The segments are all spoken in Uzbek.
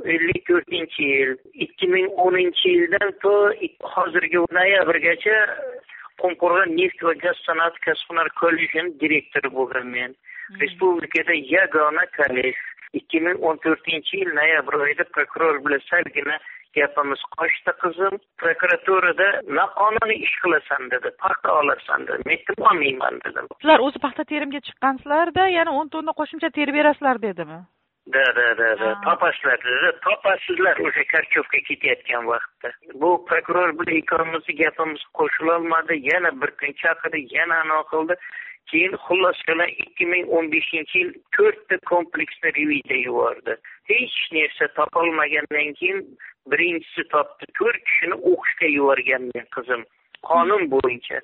1954-yil, 2010-yildan to hozirgi noyabrgacha Qumqo'rg'on neft va gaz sanoati kasb-hunar kollejining direktori bo'lganman. Respublikada yagona kollej. 2014-yil noyabr oyida prokuror bilan salgina gapimiz qochdi qizim. Prokuraturada noqonuniy ish qilasan dedi, paxta olasan dedi. Men olmayman dedim. Sizlar o'zi paxta terimga chiqqansizlar-da, yana 10 tonna qo'shimcha terib berasizlar dedimi? Da. Topasizlar o'sha Karchovga ketayotgan vaqtda. Bu prokuror bilan ikkovimizni gapimiz qo'shilolmadi. Yana bir kun chaqirdi, yana anaqa qildi. Keyin xullas qilib 2015-yil 4 ta kompleksni reviziya yubordi. Hech narsa topolmagandan keyin birinchisi topdi. 4 kishini o'qishga yuborganman qizim. Qonun bo'yicha.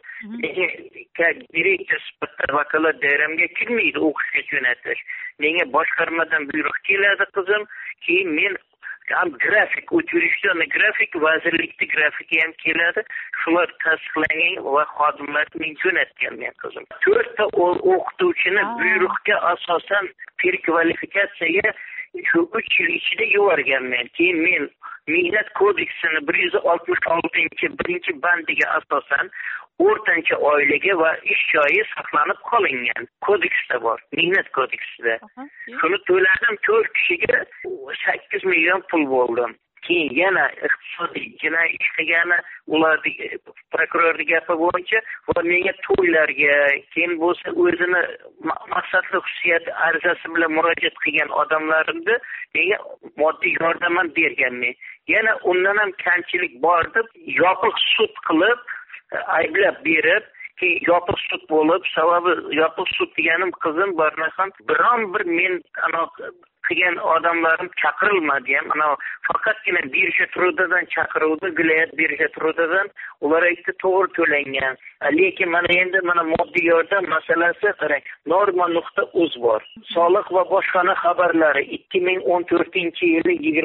Direktor sifatida vakolat dairamga kirmaydi o'qishga jo'natish. Menga boshqarmadan buyruq keladi qizim. Keyin men ham grafik o'chirishdan grafik vazirlikda grafiki ham keladi. Shular tasdiqlangan va xodimlarni jo'natganman qizim. 4 ta o'qituvchini buyruqqa asosan perkvalifikatsiyaga shu 3 yil ichida yuborganman. Keyin men Mehnat kodeksining 166-birinchi bandiga asosan o'rtancha oilaga va ish joyi saqlanib qolingan. Kodeksda bor, mehnat kodeksida. Shuni to'ladim 4 kishiga 8 million pul bo'ldim. Keyin yana iqtisodiy jinoiy ish qilgani ularning prokurorning gapi bo'yicha va menga to'ylarga, keyin bo'lsa o'zini maqsadli xususiyat arizasi bilan murojaat qilgan odamlarimni menga moddiy yordam ham berganman. Yana undan ham kamchilik bor deb yopiq sud qilib ayblab berib, keyin yopiq sud bo'lib, sababi yopiq sud deganim qizim bormasam biron bir men qilgan odamlarim chaqirilmadi ham. Faqatgina birja trudadan chaqiruvdi, viloyat birja trudadan ular aytdi to'g'ri to'langan. Lekin mana endi moddiy yordam masalasi qarang. Norma.uz bor. Soliq va boshqana xabarlari 2014-yil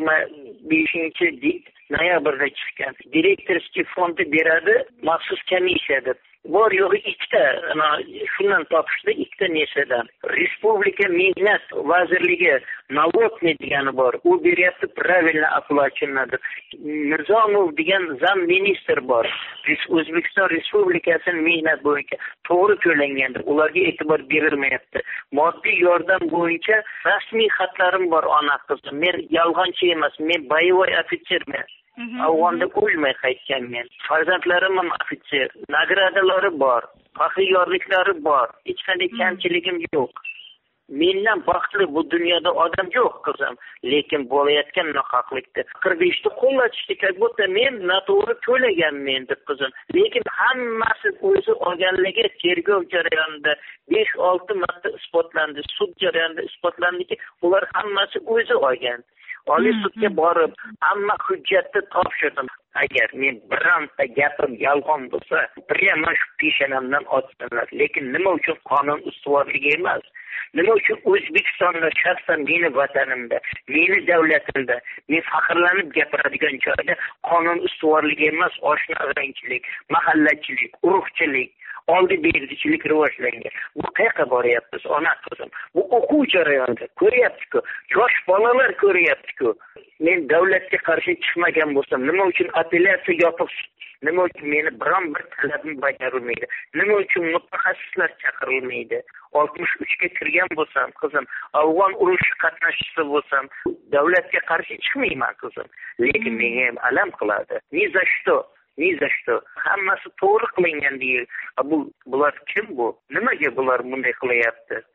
25-noyabrda chiqqan. Direktorskiy fondi beradi, maxsus komissiya deb. Bor yo'g'i 2 ta, shundan topishdi 2 ta nesadan. Respublika mehnat vazirligi налоговый degani bor. U beryapti правильно оплаченadi. Mirzomov degan zam ministr bor. O'zbekiston Respublikasining mehnat bo'yicha to'g'ri to'langandir. Ularga e'tibor berilmayapti. Moddiy yordam bo'yicha rasmiy xatlarim bor ona qizim. Men yolg'onchi emas, men boyovoy ofitserman. Afg'onda o'lmay qaytganman. Farzandlarim ham ofitser. Nagradalari bor. Faxriyorliklari bor. Hech qanday kamchiligim yo'q. Mendan baxtli bu dunyoda odam yo'q qizim. Lekin bo'layotgan nohaqlikda 45 ta qo'llatishdi, как будто men noto'g'ri to'laganman deb qizim. Lekin hammasi o'zi olganligi tergov jarayonida 5-6 marta isbotlandi. Sud jarayonida isbotlandiki, ular hammasi o'zi olgan. Oliy sudga borib, hamma hujjatni topshirdim. Agar men bironta gapim yolg'on bo'lsa, prямо shu peshanamdan otsinlar. Lekin nima uchun qonun ustuvorligi emas? Nima uchun O'zbekistonda shaxsan meni vatanimda, meni davlatimda, men faxrlanib gapiradigan joyda qonun ustuvorligi emas, oshna ag'anchilik, mahallachilik, urug'chilik, oldi berdichilik rivojlangan. Bu qayerga boryapmiz, ona qizim? Bu o'quv jarayonida ko'ryapti-ku, yosh bolalar ko'ryapti-ku. Men davlatga qarshi chiqmagan bo'lsam, nima uchun apellyatsiya yopiq? Nima uchun meni biron bir talabim bajarilmaydi? Nima uchun mutaxassislar chaqirilmaydi? 63 ga kirgan bo'lsam, qizim, afg'on urushi qatnashchisi bo'lsam, davlatga qarshi chiqmayman qizim. Lekin menga ham alam qiladi. Ni za что? Hammasi to'g'ri qilingan deyil. Bular kim bu? Nimaga bular bunday qilyapti?